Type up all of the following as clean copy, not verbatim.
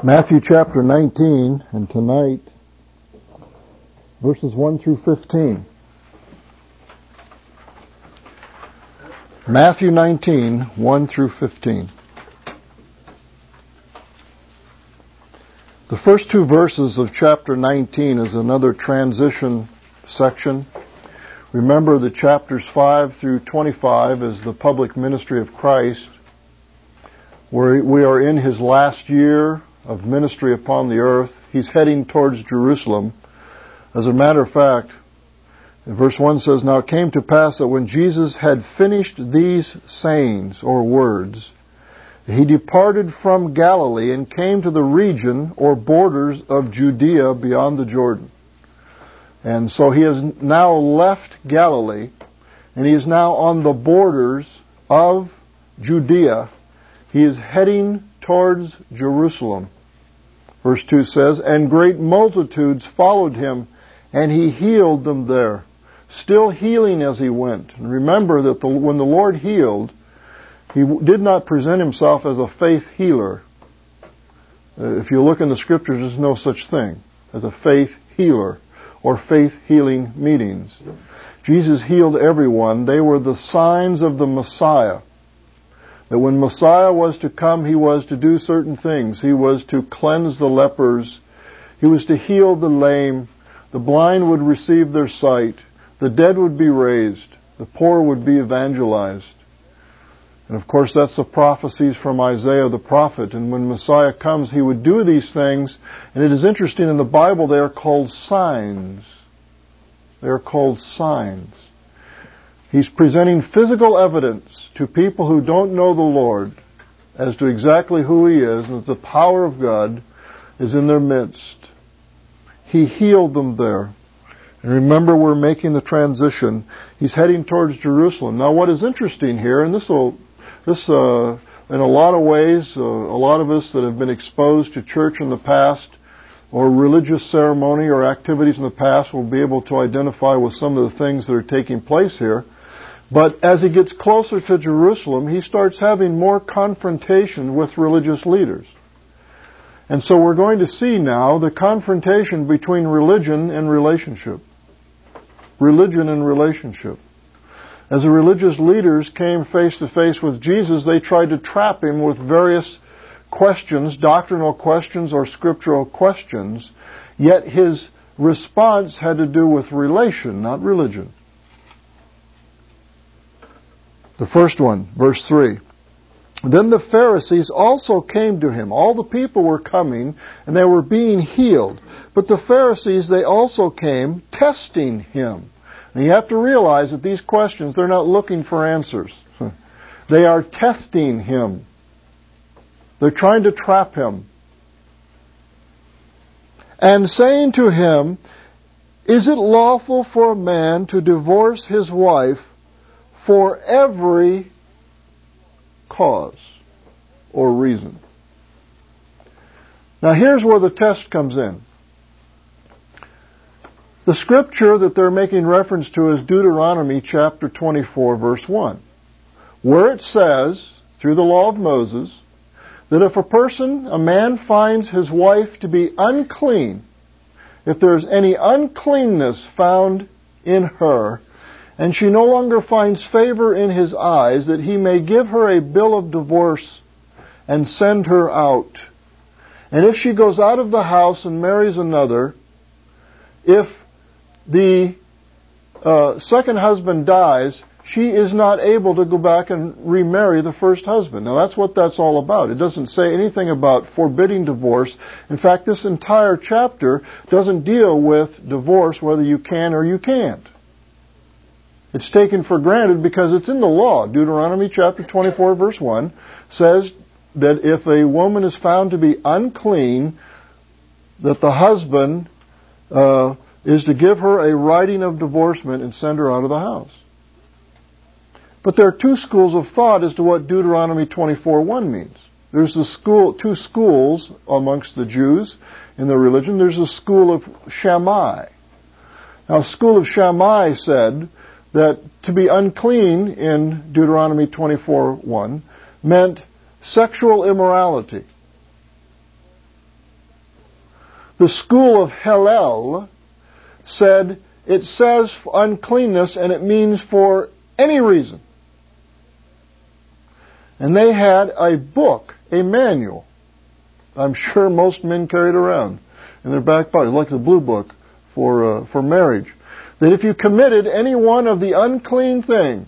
Matthew chapter 19, and tonight, verses 1 through 15. Matthew 19, 1 through 15. The first two verses of chapter 19 is another transition section. Remember that chapters 5 through 25 is the public ministry of Christ, where we are in His last year of ministry upon the earth. He's heading towards Jerusalem. As a matter of fact, verse 1 says, "Now it came to pass that when Jesus had finished these sayings, or words, He departed from Galilee and came to the region or borders of Judea beyond the Jordan." And so He has now left Galilee, and He is now on the borders of Judea. He is heading towards Jerusalem. Verse 2 says, "And great multitudes followed Him, and He healed them there." Still healing as He went. And remember that when the Lord healed, He did not present Himself as a faith healer. If you look in the Scriptures, there's no such thing as a faith healer or faith healing meetings. Jesus healed everyone. They were the signs of the Messiah. That when Messiah was to come, He was to do certain things. He was to cleanse the lepers. He was to heal the lame. The blind would receive their sight. The dead would be raised. The poor would be evangelized. And of course, that's the prophecies from Isaiah the prophet. And when Messiah comes, He would do these things. And it is interesting, in the Bible, they are called signs. They are called signs. He's presenting physical evidence to people who don't know the Lord as to exactly who He is, and that the power of God is in their midst. He healed them there. And remember, we're making the transition. He's heading towards Jerusalem. Now, what is interesting here, and this in a lot of ways, a lot of us that have been exposed to church in the past, or religious ceremony or activities in the past, will be able to identify with some of the things that are taking place here. But as He gets closer to Jerusalem, He starts having more confrontation with religious leaders. And so we're going to see now the confrontation between religion and relationship. Religion and relationship. As the religious leaders came face to face with Jesus, they tried to trap Him with various questions, doctrinal questions or scriptural questions, yet His response had to do with relation, not religion. The first one, verse 3. "Then the Pharisees also came to Him." All the people were coming, and they were being healed. But the Pharisees, they also came, testing Him. And you have to realize that these questions, they're not looking for answers. They are testing Him. They're trying to trap Him. "And saying to Him, Is it lawful for a man to divorce his wife for every cause or reason?" Now here's where the test comes in. The scripture that they're making reference to is Deuteronomy chapter 24, verse 1, where it says, through the law of Moses, that if a man finds his wife to be unclean, if there's any uncleanness found in her, and she no longer finds favor in his eyes, that he may give her a bill of divorce and send her out. And if she goes out of the house and marries another, if the second husband dies, she is not able to go back and remarry the first husband. Now that's what that's all about. It doesn't say anything about forbidding divorce. In fact, this entire chapter doesn't deal with divorce, whether you can or you can't. It's taken for granted because it's in the law. Deuteronomy chapter 24, verse 1 says that if a woman is found to be unclean, that the husband is to give her a writing of divorcement and send her out of the house. But there are two schools of thought as to what Deuteronomy 24:1 means. There's two schools amongst the Jews in their religion. There's a school of Shammai. Now, the school of Shammai said that to be unclean in Deuteronomy 24:1 meant sexual immorality. The school of Hillel said it says uncleanness and it means for any reason. And they had a book, a manual, I'm sure most men carried around in their back pocket, like the blue book for marriage, that if you committed any one of the unclean things,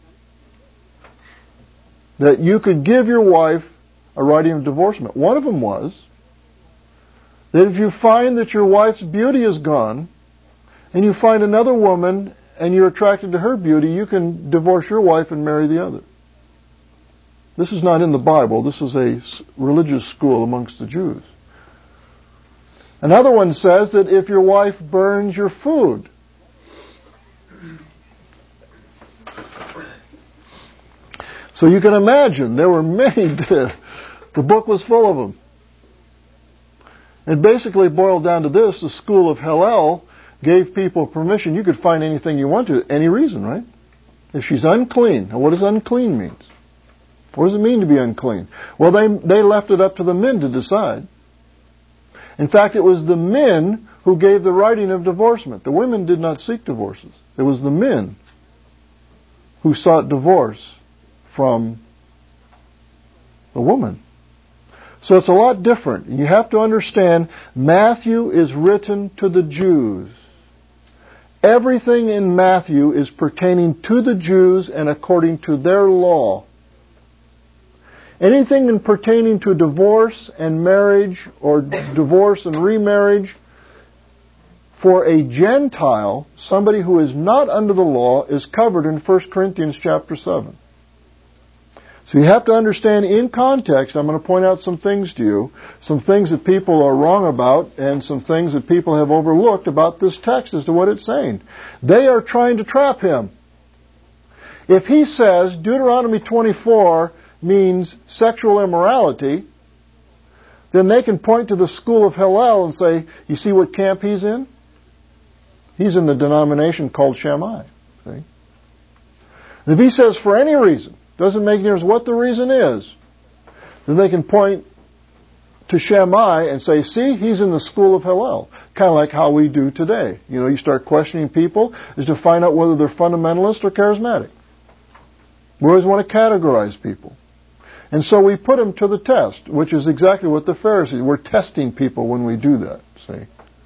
that you could give your wife a writing of divorcement. One of them was that if you find that your wife's beauty is gone, and you find another woman and you're attracted to her beauty, you can divorce your wife and marry the other. This is not in the Bible. This is a religious school amongst the Jews. Another one says that if your wife burns your food, so you can imagine there were many, the book was full of them. It basically boiled down to this: the school of Hillel gave people permission. You could find anything you want to, any reason, right? If she's unclean. Now, what does unclean mean? What does it mean to be unclean? Well, they left it up to the men to decide. In fact, it was the men who gave the writing of divorcement. The women did not seek divorces. It was the men who sought divorce from the woman. So it's a lot different. You have to understand, Matthew is written to the Jews. Everything in Matthew is pertaining to the Jews and according to their law. Anything pertaining to divorce and marriage, or divorce and remarriage, for a Gentile, somebody who is not under the law, is covered in 1 Corinthians chapter 7. So you have to understand in context. I'm going to point out some things to you, some things that people are wrong about, and some things that people have overlooked about this text as to what it's saying. They are trying to trap him. If he says Deuteronomy 24 means sexual immorality, then they can point to the school of Hillel and say, you see what camp he's in? He's in the denomination called Shammai. See? And if he says for any reason, doesn't make any difference what the reason is, then they can point to Shammai and say, see, he's in the school of Hillel. Kind of like how we do today. You know, you start questioning people is to find out whether they're fundamentalist or charismatic. We always want to categorize people. And so we put them to the test, which is exactly what the Pharisees, we're testing people when we do that, see.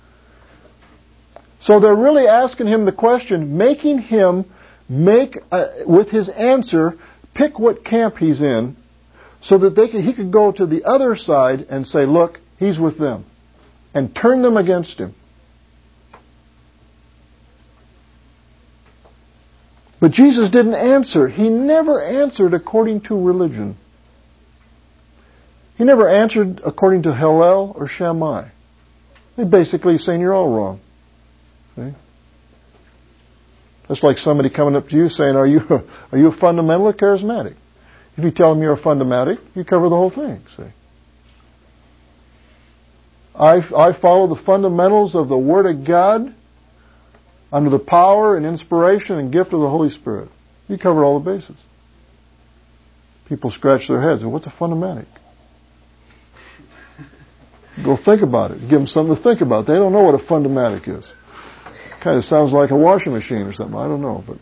So they're really asking him the question, making him with his answer, pick what camp he's in, so that he could go to the other side and say, look, he's with them, and turn them against him. But Jesus didn't answer. He never answered according to religion. He never answered according to Hillel or Shammai. He basically saying you're all wrong. See? That's like somebody coming up to you saying, are you a fundamental or charismatic? If you tell them you're a fundamental, you cover the whole thing. See? I follow the fundamentals of the Word of God under the power and inspiration and gift of the Holy Spirit. You cover all the bases. People scratch their heads. What's a fundamental? Go think about it. Give them something to think about. They don't know what a fundamental is. Kind of sounds like a washing machine or something. I don't know. But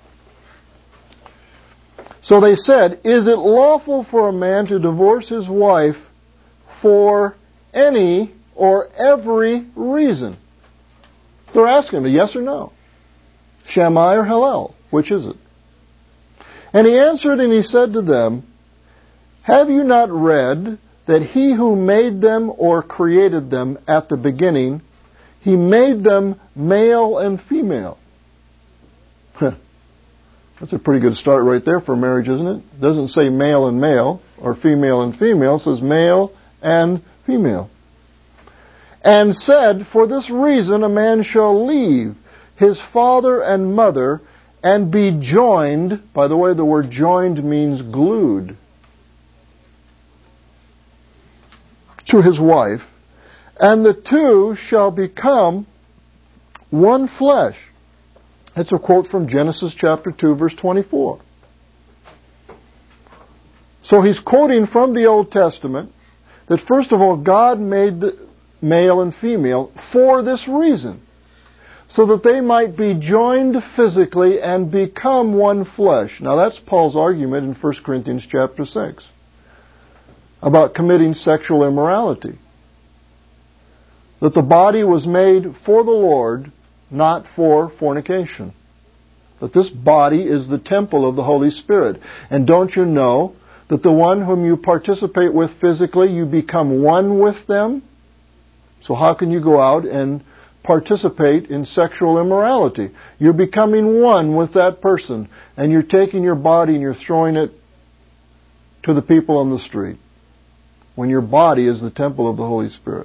so they said, is it lawful for a man to divorce his wife for any or every reason? They're asking him, yes or no? Shammai or Hillel? Which is it? And he answered and he said to them, have you not read that he who made them or created them at the beginning, he made them male and female? That's a pretty good start right there for marriage, isn't it? It doesn't say male and male or female and female. It says male and female. And said, for this reason a man shall leave his father and mother and be joined. By the way, the word joined means glued to his wife, and the two shall become one flesh. That's a quote from Genesis chapter 2, verse 24. So he's quoting from the Old Testament that first of all, God made male and female for this reason, so that they might be joined physically and become one flesh. Now that's Paul's argument in 1 Corinthians chapter 6 about committing sexual immorality. That the body was made for the Lord, not for fornication. That this body is the temple of the Holy Spirit. And don't you know that the one whom you participate with physically, you become one with them? So how can you go out and participate in sexual immorality? You're becoming one with that person, and you're taking your body and you're throwing it to the people on the street, when your body is the temple of the Holy Spirit.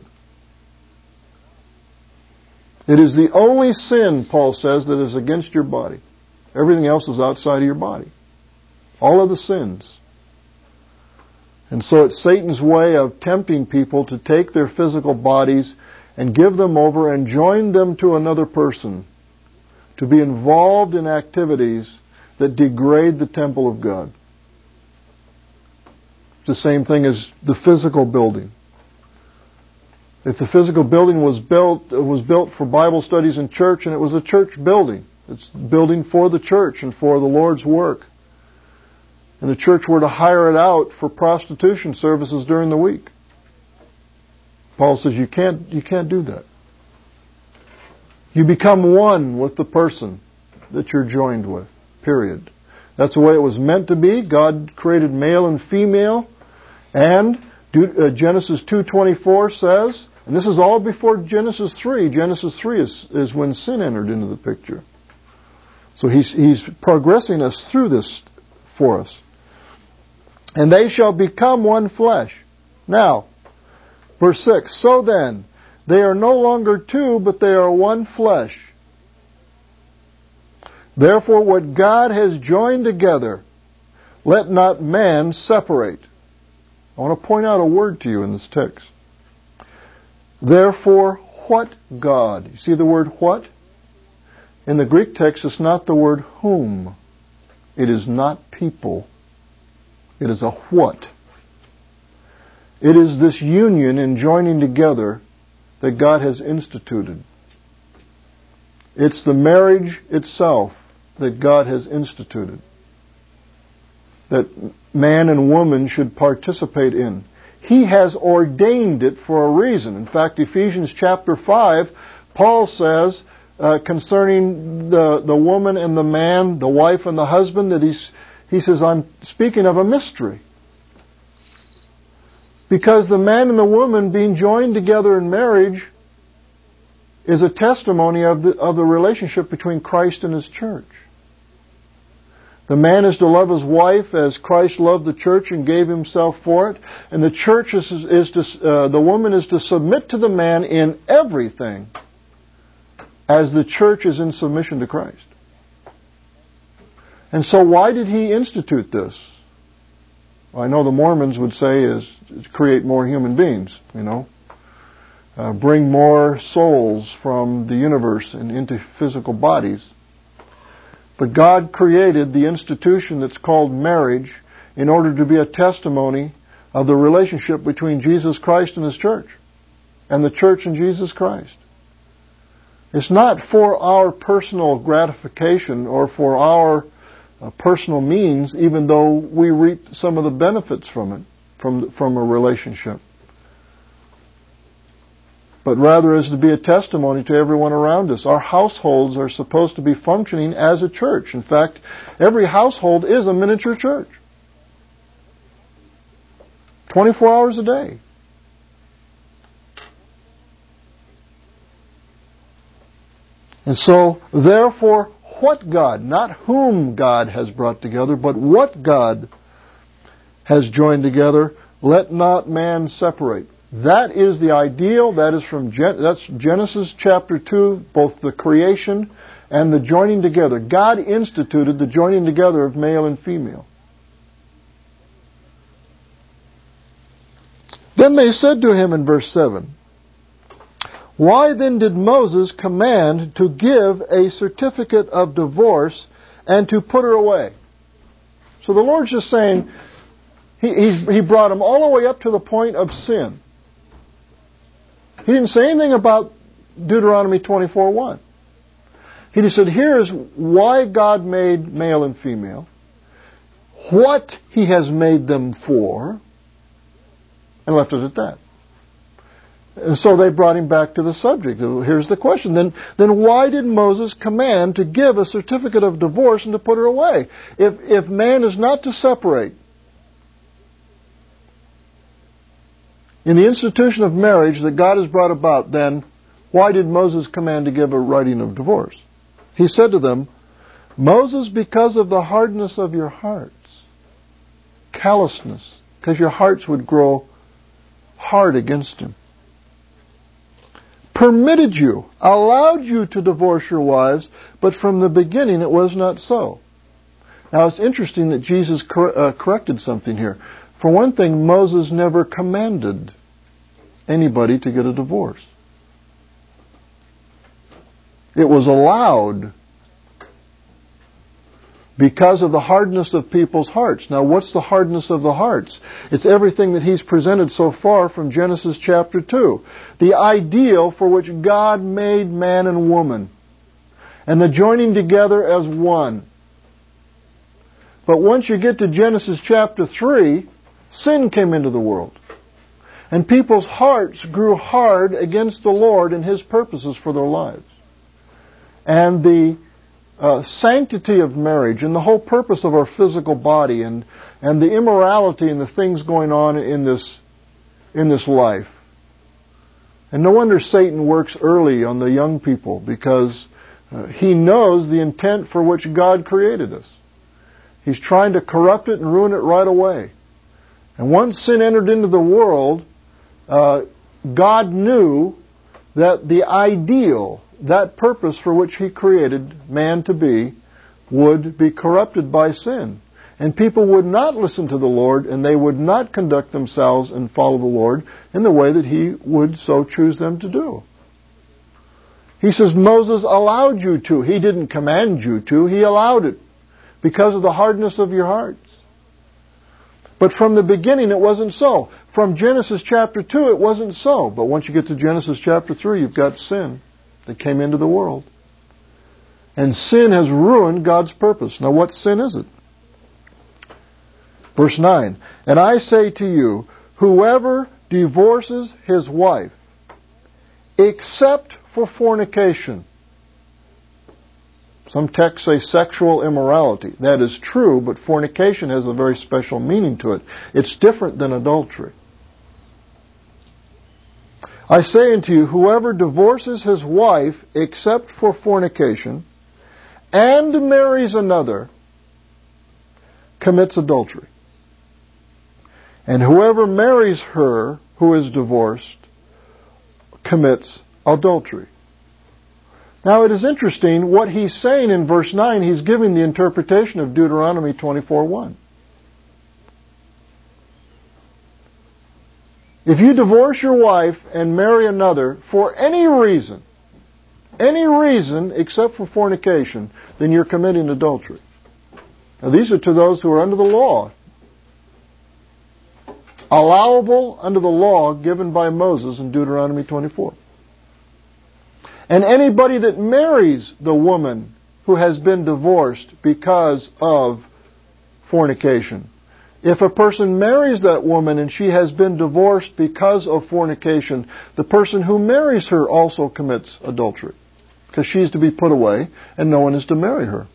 It is the only sin, Paul says, that is against your body. Everything else is outside of your body. All of the sins. And so it's Satan's way of tempting people to take their physical bodies and give them over and join them to another person, to be involved in activities that degrade the temple of God. It's the same thing as the physical building. If the physical building was built for Bible studies in church, and it was a church building. It's a building for the church and for the Lord's work. And the church were to hire it out for prostitution services during the week. Paul says you can't do that. You become one with the person that you're joined with. Period. That's the way it was meant to be. God created male and female. And Genesis 2:24 says, and this is all before Genesis 3. Genesis 3 is when sin entered into the picture. So he's progressing us through this for us. And they shall become one flesh. Now, verse 6, so then, they are no longer two, but they are one flesh. Therefore, what God has joined together, let not man separate. I want to point out a word to you in this text. Therefore, what God? You see the word what? In the Greek text, it's not the word whom. It is not people. It is a what. It is this union and joining together that God has instituted. It's the marriage itself that God has instituted, that man and woman should participate in. He has ordained it for a reason. In fact, Ephesians chapter 5, Paul says concerning the woman and the man, the wife and the husband, that he says, I'm speaking of a mystery. Because the man and the woman being joined together in marriage is a testimony of the relationship between Christ and His church. The man is to love his wife as Christ loved the church and gave Himself for it. And the church the woman is to submit to the man in everything as the church is in submission to Christ. And so why did He institute this? Well, I know the Mormons would say is to create more human beings, bring more souls from the universe and into physical bodies. But God created the institution that's called marriage in order to be a testimony of the relationship between Jesus Christ and His church, and the church and Jesus Christ. It's not for our personal gratification or for our personal means, even though we reap some of the benefits from it, from a relationship. But rather is to be a testimony to everyone around us. Our households are supposed to be functioning as a church. In fact, every household is a miniature church. 24 hours a day. And so, therefore, what God, not whom God has brought together, but what God has joined together, let not man separate. That is the ideal. That's Genesis chapter 2, both the creation and the joining together. God instituted the joining together of male and female. Then they said to him in verse 7, why then did Moses command to give a certificate of divorce and to put her away? So the Lord's just saying, He brought them all the way up to the point of sin. He didn't say anything about Deuteronomy 24:1. He just said, here's why God made male and female, what He has made them for, and left it at that. And so they brought him back to the subject. Here's the question. Then why did Moses command to give a certificate of divorce and to put her away? If man is not to separate in the institution of marriage that God has brought about, then why did Moses command to give a writing of divorce? He said to them, Moses, because of the hardness of your hearts, callousness, because your hearts would grow hard against Him, permitted you, allowed you to divorce your wives, but from the beginning it was not so. Now it's interesting that Jesus corrected something here. For one thing, Moses never commanded anybody to get a divorce. It was allowed because of the hardness of people's hearts. Now, what's the hardness of the hearts? It's everything that He's presented so far from Genesis chapter 2. The ideal for which God made man and woman, and the joining together as one. But once you get to Genesis chapter 3, sin came into the world. And people's hearts grew hard against the Lord and His purposes for their lives. And the sanctity of marriage and the whole purpose of our physical body and the immorality and the things going on in this life. And no wonder Satan works early on the young people, because he knows the intent for which God created us. He's trying to corrupt it and ruin it right away. And once sin entered into the world, God knew that the ideal, that purpose for which He created man to be, would be corrupted by sin. And people would not listen to the Lord, and they would not conduct themselves and follow the Lord in the way that He would so choose them to do. He says, Moses allowed you to. He didn't command you to. He allowed it because of the hardness of your hearts. But from the beginning it wasn't so. From Genesis chapter 2 it wasn't so. But once you get to Genesis chapter 3, you've got sin that came into the world. And sin has ruined God's purpose. Now what sin is it? Verse 9, and I say to you, whoever divorces his wife, except for fornication. Some texts say sexual immorality. That is true, but fornication has a very special meaning to it. It's different than adultery. I say unto you, whoever divorces his wife except for fornication and marries another commits adultery. And whoever marries her who is divorced commits adultery. Now it is interesting what he's saying in verse 9. He's giving the interpretation of Deuteronomy 24:1. If you divorce your wife and marry another for any reason except for fornication, then you're committing adultery. Now these are to those who are under the law. Allowable under the law given by Moses in Deuteronomy 24. And anybody that marries the woman who has been divorced because of fornication. If a person marries that woman and she has been divorced because of fornication, the person who marries her also commits adultery. Because she's to be put away and no one is to marry her.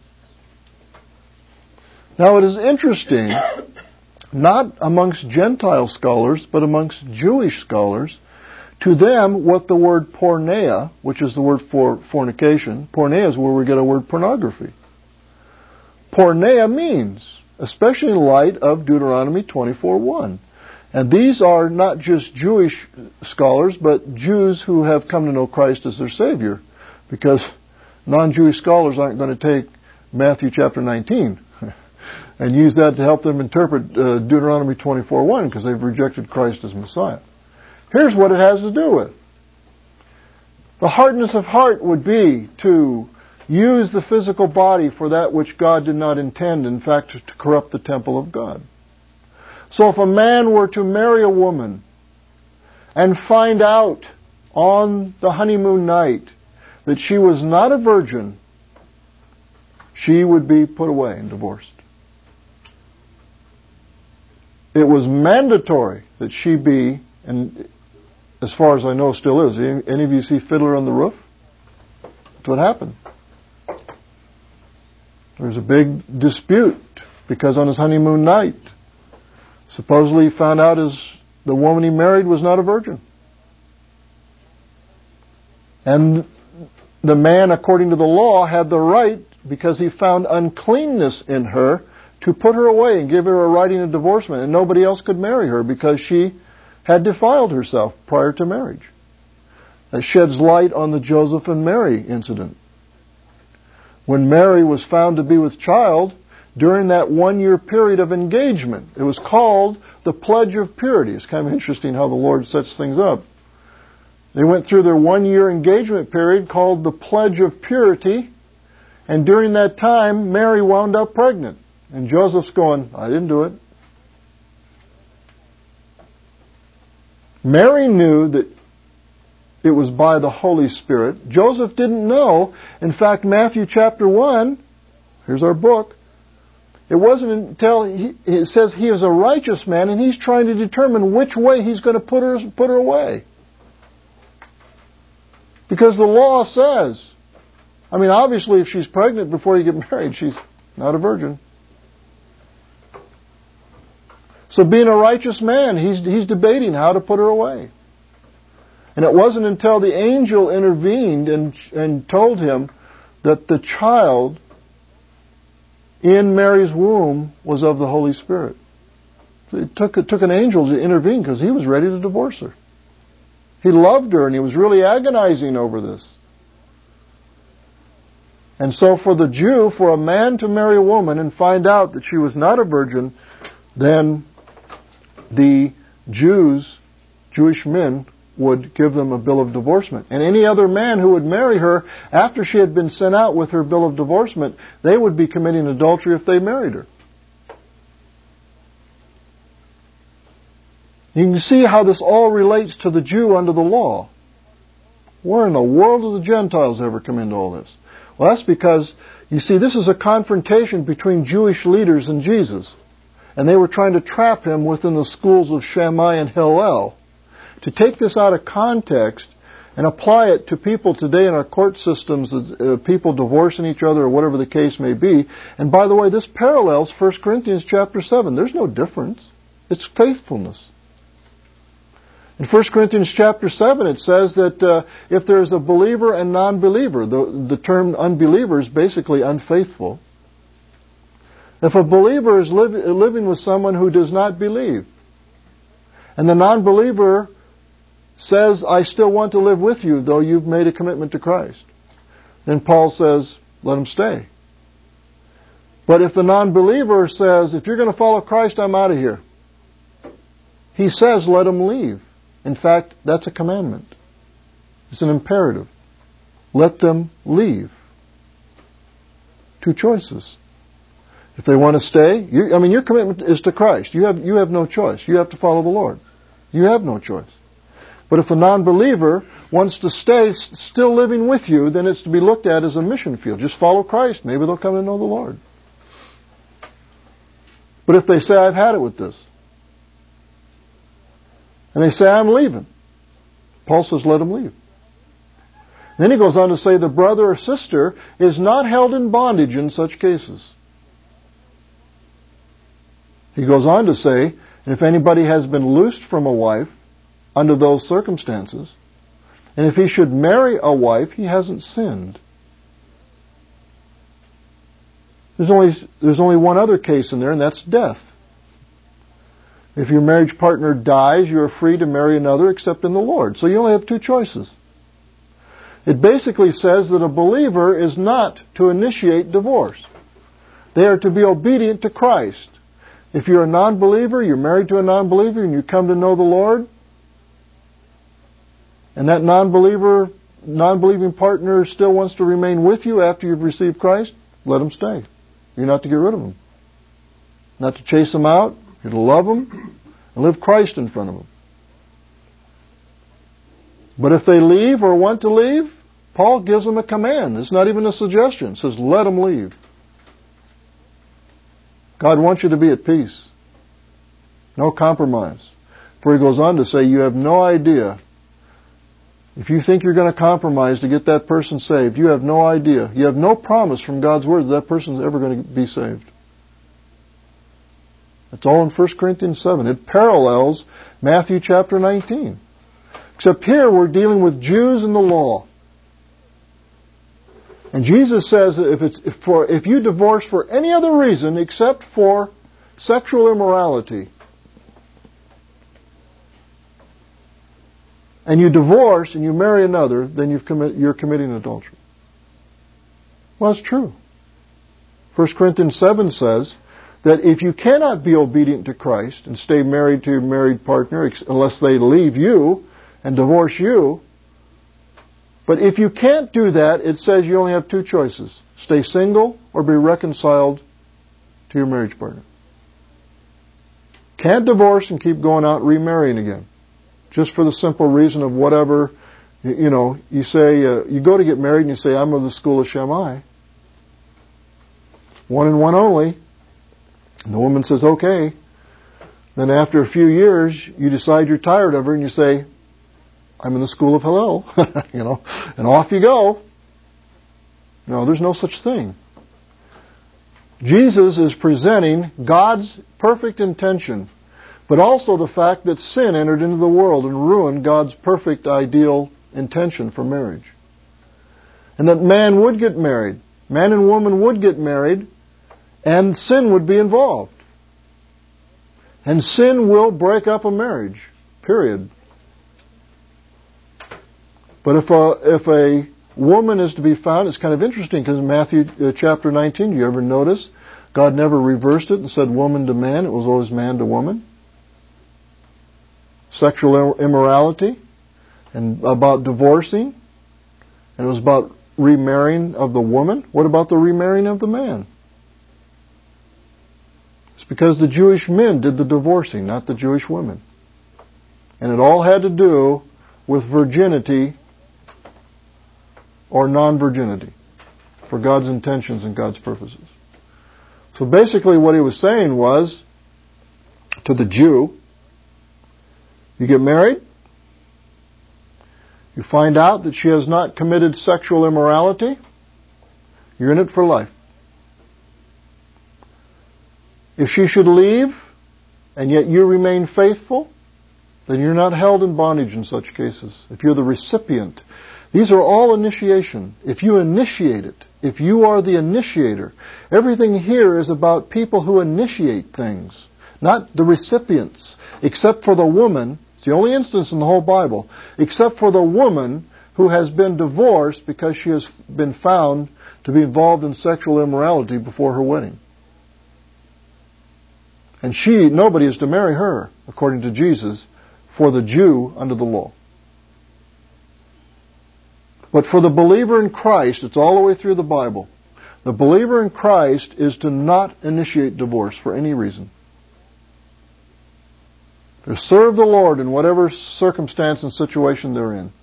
Now it is interesting, not amongst Gentile scholars, but amongst Jewish scholars, to them, what the word porneia, which is the word for fornication, porneia is where we get our word pornography. Porneia means, especially in light of Deuteronomy 24:1. And these are not just Jewish scholars, but Jews who have come to know Christ as their Savior. Because non-Jewish scholars aren't going to take Matthew chapter 19 and use that to help them interpret Deuteronomy 24:1, because they've rejected Christ as Messiah. Here's what it has to do with. The hardness of heart would be to use the physical body for that which God did not intend, in fact, to corrupt the temple of God. So if a man were to marry a woman and find out on the honeymoon night that she was not a virgin, she would be put away and divorced. It was mandatory that she be, and as far as I know still is. Any of you see Fiddler on the Roof? That's what happened. There was a big dispute because on his honeymoon night, supposedly he found out the woman he married was not a virgin. And the man, according to the law, had the right, because he found uncleanness in her, to put her away and give her a writing of divorcement. And nobody else could marry her because she had defiled herself prior to marriage. That sheds light on the Joseph and Mary incident. When Mary was found to be with child, during that 1-year period of engagement, it was called the Pledge of Purity. It's kind of interesting how the Lord sets things up. They went through their 1-year engagement period called the Pledge of Purity, and during that time, Mary wound up pregnant. And Joseph's going, I didn't do it. Mary knew that it was by the Holy Spirit. Joseph didn't know. In fact, Matthew chapter 1, here's our book, it wasn't until it says he is a righteous man and he's trying to determine which way he's going to put her away. Because the law says, obviously if she's pregnant before you get married, she's not a virgin. So being a righteous man, he's debating how to put her away. And it wasn't until the angel intervened and told him that the child in Mary's womb was of the Holy Spirit. So it took an angel to intervene because he was ready to divorce her. He loved her and he was really agonizing over this. And so for the Jew, for a man to marry a woman and find out that she was not a virgin, then the Jewish men, would give them a bill of divorcement. And any other man who would marry her after she had been sent out with her bill of divorcement, they would be committing adultery if they married her. You can see how this all relates to the Jew under the law. Where in the world do the Gentiles ever come into all this? Well, that's because, you see, this is a confrontation between Jewish leaders and Jesus. And they were trying to trap him within the schools of Shammai and Hillel. To take this out of context and apply it to people today in our court systems, people divorcing each other or whatever the case may be. And by the way, this parallels 1 Corinthians chapter 7. There's no difference. It's faithfulness. In 1 Corinthians chapter 7, it says that if there's a believer and non-believer, the term unbeliever is basically unfaithful. If a believer is living with someone who does not believe, and the non-believer says, I still want to live with you, though you've made a commitment to Christ, then Paul says, let him stay. But if the non-believer says, if you're going to follow Christ, I'm out of here, he says, let him leave. In fact, that's a commandment. It's an imperative. Let them leave. Two choices. If they want to stay, your commitment is to Christ. You have no choice. You have to follow the Lord. You have no choice. But if a non-believer wants to stay still living with you, then it's to be looked at as a mission field. Just follow Christ. Maybe they'll come to know the Lord. But if they say, I've had it with this, and they say, I'm leaving, Paul says, let them leave. Then he goes on to say, the brother or sister is not held in bondage in such cases. He goes on to say, and if anybody has been loosed from a wife under those circumstances, and if he should marry a wife, he hasn't sinned. There's only one other case in there, and that's death. If your marriage partner dies, you are free to marry another except in the Lord. So you only have two choices. It basically says that a believer is not to initiate divorce. They are to be obedient to Christ. If you're a non-believer, you're married to a non-believer, and you come to know the Lord, and that non-believing partner still wants to remain with you after you've received Christ, let them stay. You're not to get rid of them. Not to chase them out. You're to love them and live Christ in front of them. But if they leave or want to leave, Paul gives them a command. It's not even a suggestion. It says, let them leave. God wants you to be at peace. No compromise. For he goes on to say, you have no idea. If you think you're going to compromise to get that person saved, you have no idea. You have no promise from God's Word that person's ever going to be saved. It's all in 1 Corinthians 7. It parallels Matthew chapter 19. Except here we're dealing with Jews and the law. And Jesus says if you divorce for any other reason except for sexual immorality, and you divorce and you marry another, then you're committing adultery. Well, it's true. 1 Corinthians 7 says that if you cannot be obedient to Christ and stay married to your married partner unless they leave you and divorce you, but if you can't do that, it says you only have two choices. Stay single or be reconciled to your marriage partner. Can't divorce and keep going out remarrying again. Just for the simple reason of whatever, you say, you go to get married and you say, I'm of the school of Shammai. One and one only. And the woman says, okay. Then after a few years, you decide you're tired of her and you say, I'm in the school of Hillel. And off you go. No, there's no such thing. Jesus is presenting God's perfect intention, but also the fact that sin entered into the world and ruined God's perfect ideal intention for marriage. And that man would get married. Man and woman would get married, and sin would be involved. And sin will break up a marriage. Period. But if a woman is to be found, it's kind of interesting because in Matthew chapter 19, do you ever notice God never reversed it and said woman to man? It was always man to woman. Sexual immorality and about divorcing, and it was about remarrying of the woman. What about the remarrying of the man? It's because the Jewish men did the divorcing, not the Jewish women. And it all had to do with virginity or non-virginity for God's intentions and God's purposes. So basically what he was saying was, to the Jew, you get married, you find out that she has not committed sexual immorality, you're in it for life. If she should leave, and yet you remain faithful, then you're not held in bondage in such cases. If you're the recipient. These are all initiation. If you initiate it, if you are the initiator, everything here is about people who initiate things, not the recipients, except for the woman. It's the only instance in the whole Bible, except for the woman who has been divorced because she has been found to be involved in sexual immorality before her wedding. And nobody is to marry her, according to Jesus, for the Jew under the law. But for the believer in Christ, it's all the way through the Bible. The believer in Christ is to not initiate divorce for any reason. To serve the Lord in whatever circumstance and situation they're in.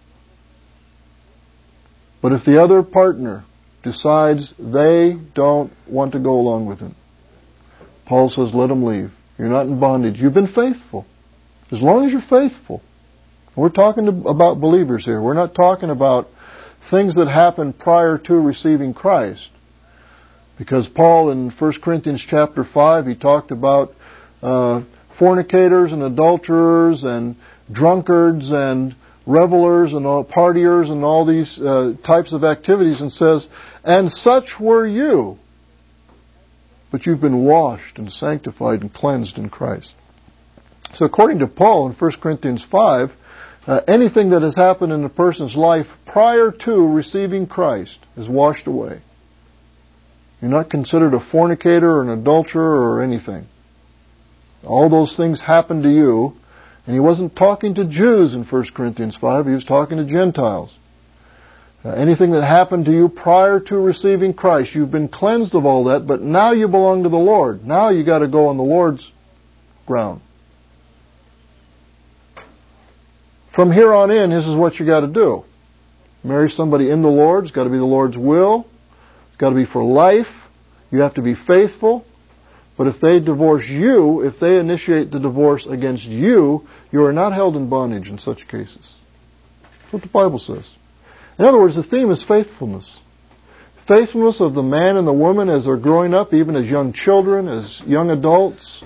But if the other partner decides they don't want to go along with it, Paul says, let them leave. You're not in bondage. You've been faithful. As long as you're faithful. We're talking about believers here. We're not talking about things that happened prior to receiving Christ. Because Paul in 1 Corinthians chapter 5, he talked about fornicators and adulterers and drunkards and revelers and partiers and all these types of activities, and says, and such were you, but you've been washed and sanctified and cleansed in Christ. So according to Paul in 1 Corinthians 5, anything that has happened in a person's life prior to receiving Christ is washed away. You're not considered a fornicator or an adulterer or anything. All those things happened to you. And he wasn't talking to Jews in 1 Corinthians 5. He was talking to Gentiles. Anything that happened to you prior to receiving Christ, you've been cleansed of all that, but now you belong to the Lord. Now you got to go on the Lord's ground. From here on in, this is what you got to do. Marry somebody in the Lord. It's got to be the Lord's will. It's got to be for life. You have to be faithful. But if they divorce you, if they initiate the divorce against you, you are not held in bondage in such cases. That's what the Bible says. In other words, the theme is faithfulness. Faithfulness of the man and the woman as they're growing up, even as young children, as young adults,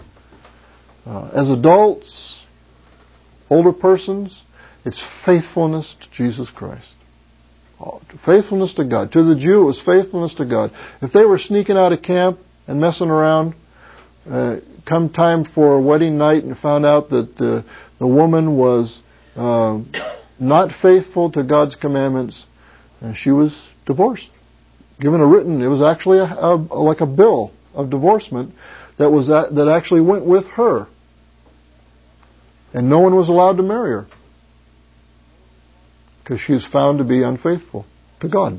older persons. It's faithfulness to Jesus Christ. Faithfulness to God. To the Jew, it was faithfulness to God. If they were sneaking out of camp and messing around, come time for a wedding night and found out that the woman was not faithful to God's commandments, she was divorced. Given a written, it was actually like a bill of divorcement that actually went with her. And no one was allowed to marry her because she was found to be unfaithful to God.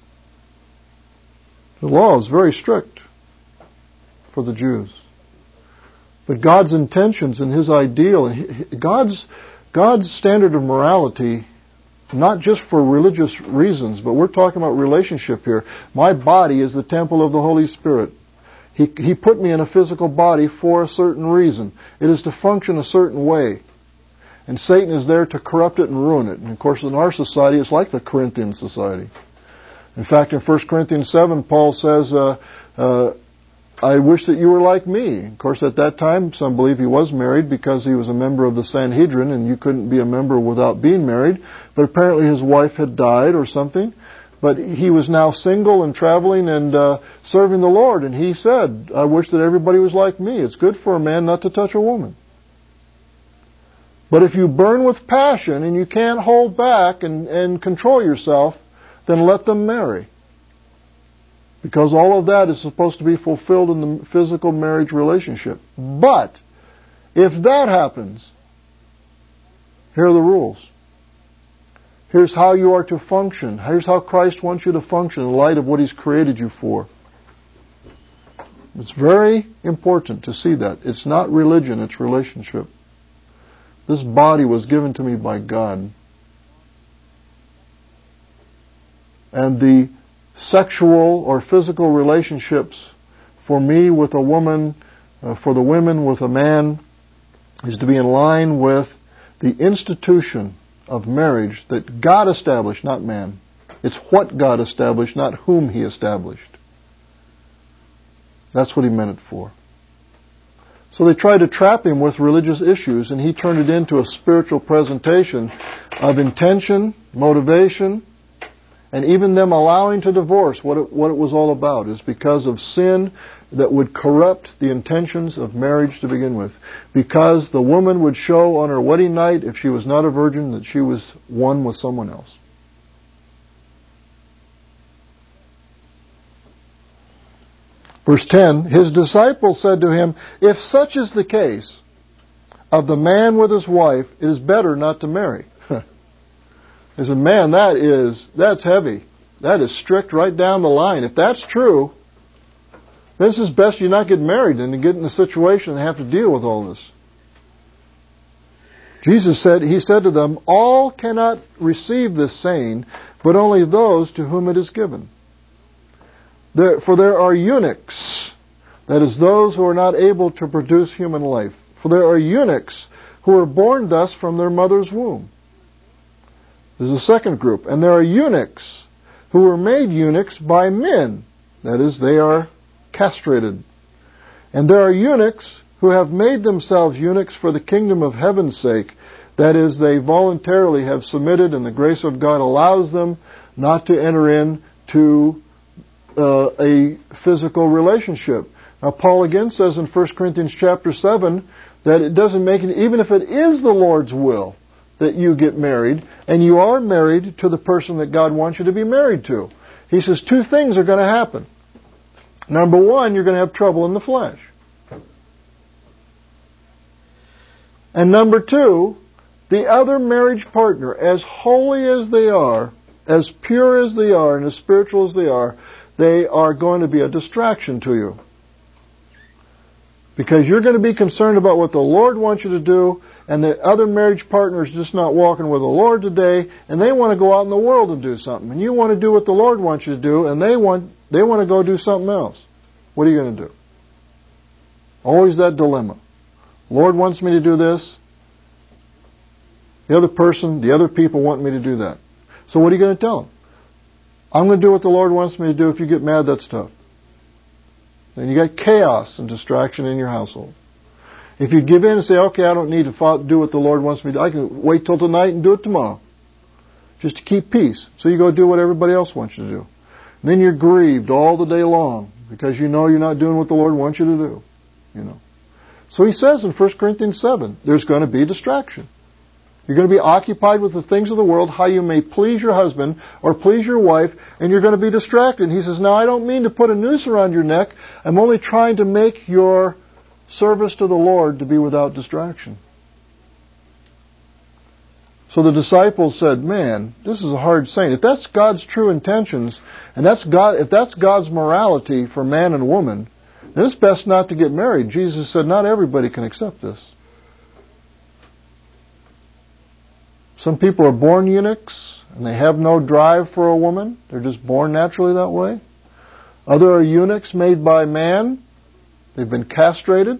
The law is very strict for the Jews. But God's intentions and His ideal, God's standard of morality, not just for religious reasons, but we're talking about relationship here. My body is the temple of the Holy Spirit. He put me in a physical body for a certain reason. It is to function a certain way. And Satan is there to corrupt it and ruin it. And of course, in our society, it's like the Corinthian society. In fact, in 1 Corinthians 7, Paul says, I wish that you were like me. Of course, at that time, some believe he was married because he was a member of the Sanhedrin, and you couldn't be a member without being married. But apparently his wife had died or something. But he was now single and traveling and serving the Lord. And he said, I wish that everybody was like me. It's good for a man not to touch a woman. But if you burn with passion and you can't hold back and control yourself, then let them marry. Because all of that is supposed to be fulfilled in the physical marriage relationship. But if that happens, here are the rules. Here's how you are to function. Here's how Christ wants you to function in light of what He's created you for. It's very important to see that. It's not religion, it's relationship. This body was given to me by God. And the sexual or physical relationships for me with a woman, for the women with a man, is to be in line with the institution of marriage that God established, not man. It's what God established, not whom He established. That's what He meant it for. So they tried to trap Him with religious issues, and He turned it into a spiritual presentation of intention, motivation, and even them allowing to divorce. What it was all about is because of sin that would corrupt the intentions of marriage to begin with. Because the woman would show on her wedding night, if she was not a virgin, that she was one with someone else. Verse 10, His disciples said to Him, if such is the case of the man with his wife, it is better not to marry. They said, man, that's heavy. That is strict right down the line. If that's true, this is best you not get married than to get in a situation and have to deal with all this. Jesus said, He said to them, all cannot receive this saying, but only those to whom it is given. For there are eunuchs, that is, those who are not able to produce human life. For there are eunuchs who are born thus from their mother's womb. There's a second group. And there are eunuchs who were made eunuchs by men. That is, they are castrated. And there are eunuchs who have made themselves eunuchs for the kingdom of heaven's sake. That is, they voluntarily have submitted, and the grace of God allows them not to enter into a physical relationship. Now, Paul again says in 1 Corinthians chapter 7 that it doesn't make it, even if it is the Lord's will that you get married, and you are married to the person that God wants you to be married to. He says two things are going to happen. Number one, you're going to have trouble in the flesh. And number two, the other marriage partner, as holy as they are, as pure as they are, and as spiritual as they are going to be a distraction to you. Because you're going to be concerned about what the Lord wants you to do, and the other marriage partner is just not walking with the Lord today, and they want to go out in the world and do something. And you want to do what the Lord wants you to do, and they want to go do something else. What are you going to do? Always that dilemma. Lord wants me to do this. The other people want me to do that. So what are you going to tell them? I'm going to do what the Lord wants me to do. If you get mad, that's tough. Then you got chaos and distraction in your household. If you give in and say, okay, I don't need to do what the Lord wants me to do. I can wait till tonight and do it tomorrow. Just to keep peace. So you go do what everybody else wants you to do. And then you're grieved all the day long because you know you're not doing what the Lord wants you to do. You know. So he says in 1 Corinthians 7, there's going to be distraction. You're going to be occupied with the things of the world, how you may please your husband or please your wife, and you're going to be distracted. He says, now I don't mean to put a noose around your neck. I'm only trying to make your service to the Lord to be without distraction. So the disciples said, man, this is a hard saying. If that's God's true intentions, and if that's God's morality for man and woman, then it's best not to get married. Jesus said, not everybody can accept this. Some people are born eunuchs, and they have no drive for a woman. They're just born naturally that way. Others are eunuchs made by man. They've been castrated.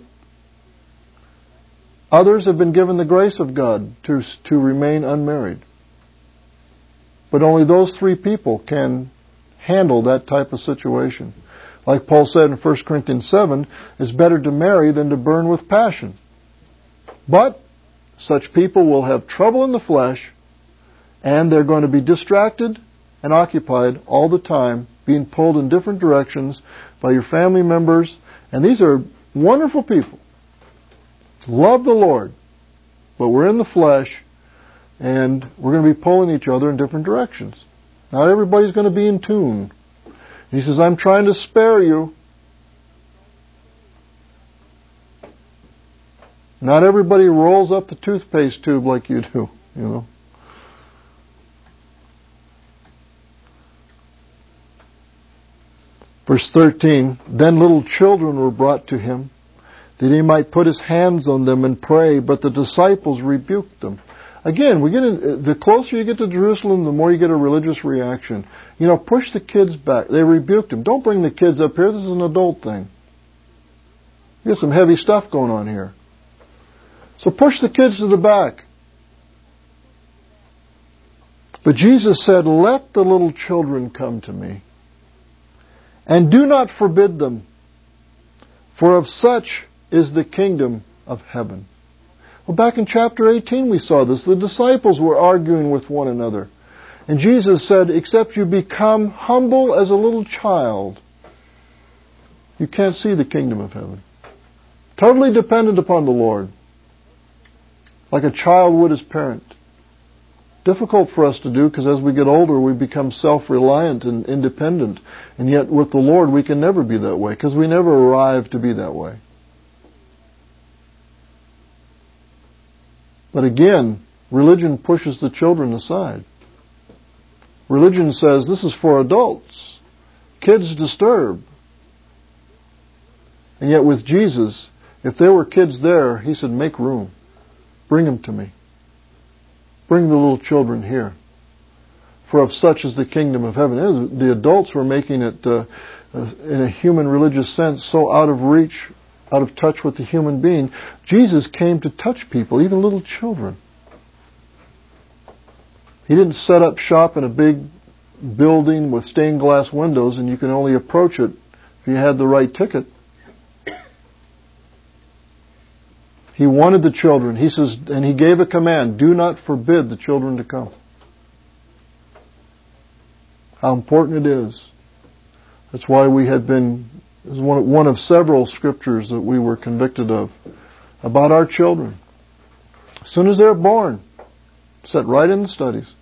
Others have been given the grace of God to remain unmarried. But only those three people can handle that type of situation. Like Paul said in 1 Corinthians 7, it's better to marry than to burn with passion. But such people will have trouble in the flesh, and they're going to be distracted and occupied all the time, being pulled in different directions by your family members. And these are wonderful people. Love the Lord, but we're in the flesh, and we're going to be pulling each other in different directions. Not everybody's going to be in tune. He says, I'm trying to spare you. Not everybody rolls up the toothpaste tube like you do, you know. Verse 13, then little children were brought to him, that he might put his hands on them and pray, but the disciples rebuked them. Again, the closer you get to Jerusalem, the more you get a religious reaction. You know, push the kids back. They rebuked him. Don't bring the kids up here. This is an adult thing. You got some heavy stuff going on here. So push the kids to the back. But Jesus said, let the little children come to me, and do not forbid them, for of such is the kingdom of heaven. Well, back in chapter 18 we saw this. The disciples were arguing with one another. And Jesus said, except you become humble as a little child, you can't see the kingdom of heaven. Totally dependent upon the Lord. Like a child would his parent. Difficult for us to do because as we get older we become self-reliant and independent. And yet with the Lord we can never be that way because we never arrive to be that way. But again, religion pushes the children aside. Religion says this is for adults. Kids disturb. And yet with Jesus, if there were kids there, he said, make room. Bring them to me. Bring the little children here. For of such is the kingdom of heaven. The adults were making it, in a human religious sense, so out of reach, out of touch with the human being. Jesus came to touch people, even little children. He didn't set up shop in a big building with stained glass windows and you can only approach it if you had the right ticket. He wanted the children. He says, and he gave a command, do not forbid the children to come. How important it is. That's why we had been, it was one of several scriptures that we were convicted of about our children. As soon as they're born, set right in the studies.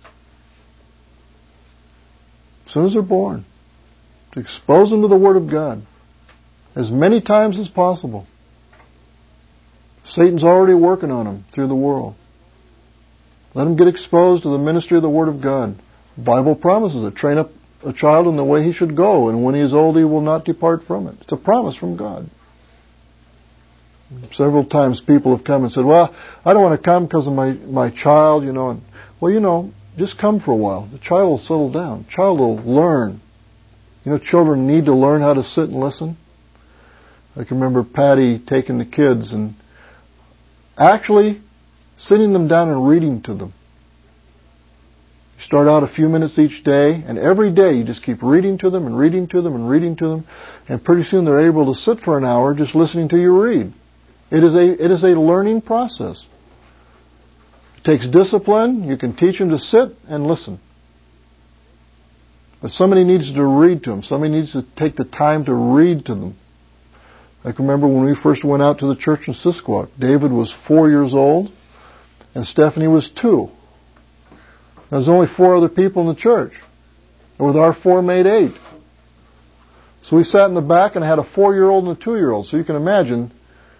As soon as they're born, to expose them to the Word of God as many times as possible. Satan's already working on them through the world. Let them get exposed to the ministry of the Word of God. The Bible promises it. Train up a child in the way he should go, and when he is old he will not depart from it. It's a promise from God. Several times people have come and said, well, I don't want to come because of my child, you know. And, well, you know, just come for a while. The child will settle down. The child will learn. You know, children need to learn how to sit and listen. I can remember Patty taking the kids and actually sitting them down and reading to them. You start out a few minutes each day, and every day you just keep reading to them and reading to them and reading to them, and pretty soon they're able to sit for an hour just listening to you read. It is a learning process. It takes discipline. You can teach them to sit and listen. But somebody needs to read to them. Somebody needs to take the time to read to them. I can remember when we first went out to the church in Sisquoc. David was 4 years old, and Stephanie was 2. There was only 4 other people in the church. And with our 4 made 8. So we sat in the back and had a 4-year-old and a 2-year-old. So you can imagine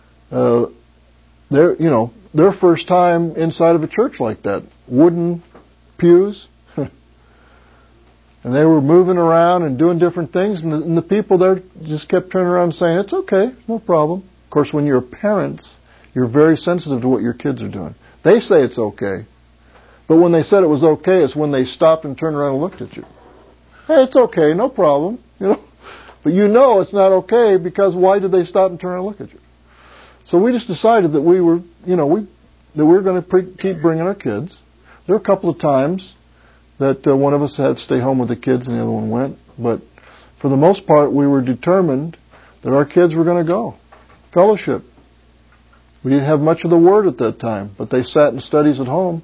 their first time inside of a church like that. Wooden pews. And they were moving around and doing different things. And the people there just kept turning around and saying, it's okay, no problem. Of course, when you're parents, you're very sensitive to what your kids are doing. They say it's okay. But when they said it was okay, it's when they stopped and turned around and looked at you. Hey, it's okay, no problem. You know, but you know it's not okay because why did they stop and turn around and look at you? So we just decided that we were going to keep bringing our kids. There were a couple of times that one of us had to stay home with the kids and the other one went. But for the most part, we were determined that our kids were going to go. Fellowship. We didn't have much of the Word at that time, but they sat in studies at home.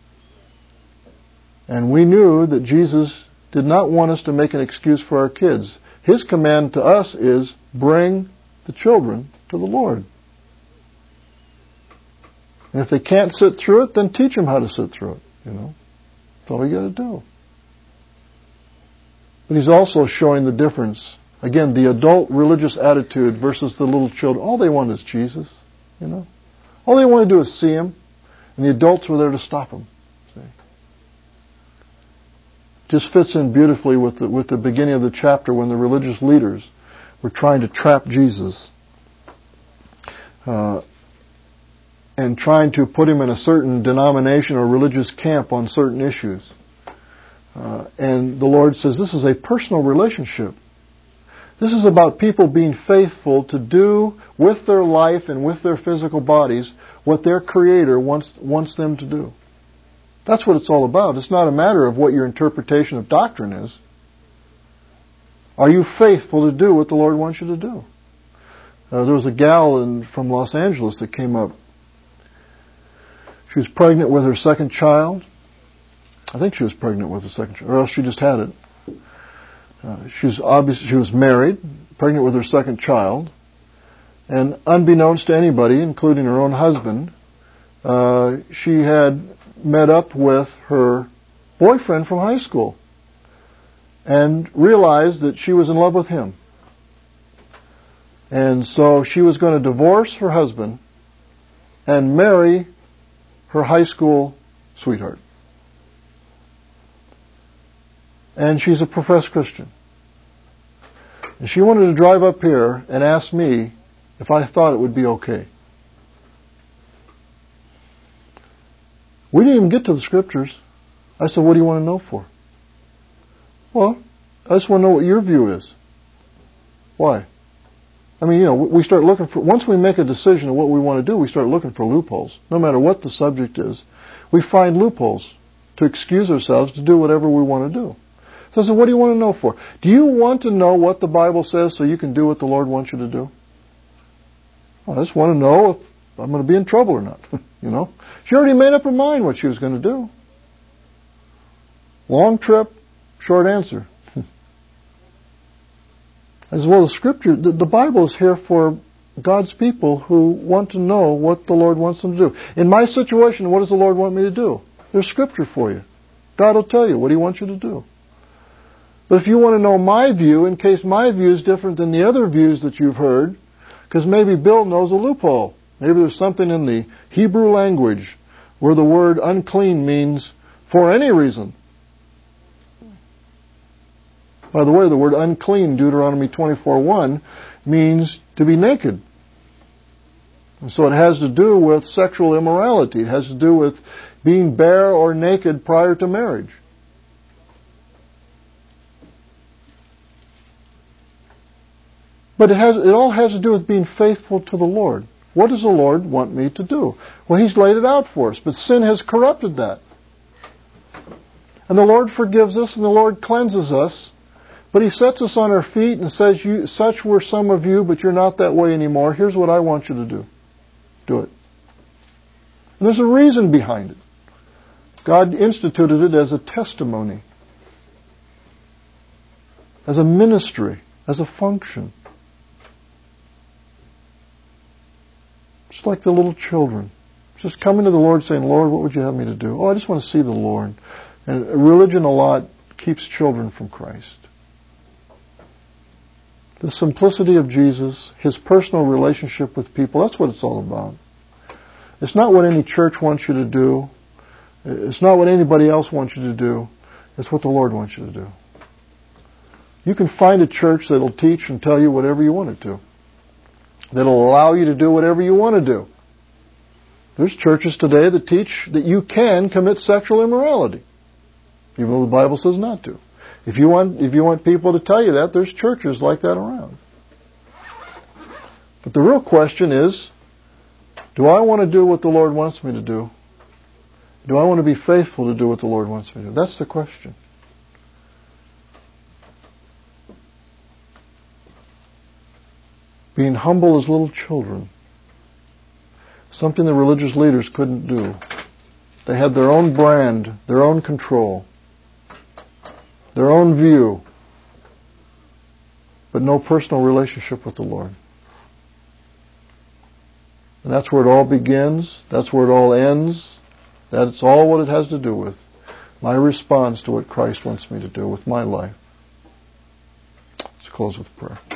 And we knew that Jesus did not want us to make an excuse for our kids. His command to us is, bring the children to the Lord. And if they can't sit through it, then teach them how to sit through it, you know. That's all you got to do. But he's also showing the difference. Again, the adult religious attitude versus the little children. All they want is Jesus, you know. All they want to do is see Him. And the adults were there to stop Him. See? Just fits in beautifully with the beginning of the chapter when the religious leaders were trying to trap Jesus. And trying to put Him in a certain denomination or religious camp on certain issues. And the Lord says this is a personal relationship. This is about people being faithful to do with their life and with their physical bodies what their Creator wants them to do. That's what it's all about. It's not a matter of what your interpretation of doctrine is. Are you faithful to do what the Lord wants you to do? There was a gal from Los Angeles that came up. She was pregnant with her second child. I think she was pregnant with her second child, or else she just had it. She was married, pregnant with her second child, and unbeknownst to anybody, including her own husband, she had met up with her boyfriend from high school and realized that she was in love with him. And so she was going to divorce her husband and marry her high school sweetheart. And she's a professed Christian. And she wanted to drive up here and ask me if I thought it would be okay. We didn't even get to the Scriptures. I said, what do you want to know for? Well, I just want to know what your view is. Why? I mean, you know, we start looking for, once we make a decision of what we want to do, we start looking for loopholes. No matter what the subject is, we find loopholes to excuse ourselves to do whatever we want to do. So I said, what do you want to know for? Do you want to know what the Bible says so you can do what the Lord wants you to do? Well, I just want to know if I'm going to be in trouble or not. You know? She already made up her mind what she was going to do. Long trip, short answer. As well as Scripture, the Bible is here for God's people who want to know what the Lord wants them to do. In my situation, what does the Lord want me to do? There's Scripture for you. God will tell you what He wants you to do. But if you want to know my view, in case my view is different than the other views that you've heard, because maybe Bill knows a loophole. Maybe there's something in the Hebrew language where the word unclean means for any reason. By the way, the word unclean, Deuteronomy 24:1, means to be naked. And so it has to do with sexual immorality. It has to do with being bare or naked prior to marriage. But it all has to do with being faithful to the Lord. What does the Lord want me to do? Well, He's laid it out for us, but sin has corrupted that. And the Lord forgives us and the Lord cleanses us, but He sets us on our feet and says, such were some of you, but you're not that way anymore. Here's what I want you to do. Do it. And there's a reason behind it. God instituted it as a testimony, as a ministry, as a function. Just like the little children. Just coming to the Lord saying, Lord, what would you have me to do? Oh, I just want to see the Lord. And religion a lot keeps children from Christ. The simplicity of Jesus, His personal relationship with people, that's what it's all about. It's not what any church wants you to do. It's not what anybody else wants you to do. It's what the Lord wants you to do. You can find a church that'll teach and tell you whatever you want it to. That'll allow you to do whatever you want to do. There's churches today that teach that you can commit sexual immorality, even though the Bible says not to. If you want people to tell you that, there's churches like that around. But the real question is, do I want to do what the Lord wants me to do? Do I want to be faithful to do what the Lord wants me to do? That's the question. Being humble as little children. Something the religious leaders couldn't do. They had their own brand, their own control, their own view, but no personal relationship with the Lord. And that's where it all begins. That's where it all ends. That's all what it has to do with. My response to what Christ wants me to do with my life. Let's close with prayer.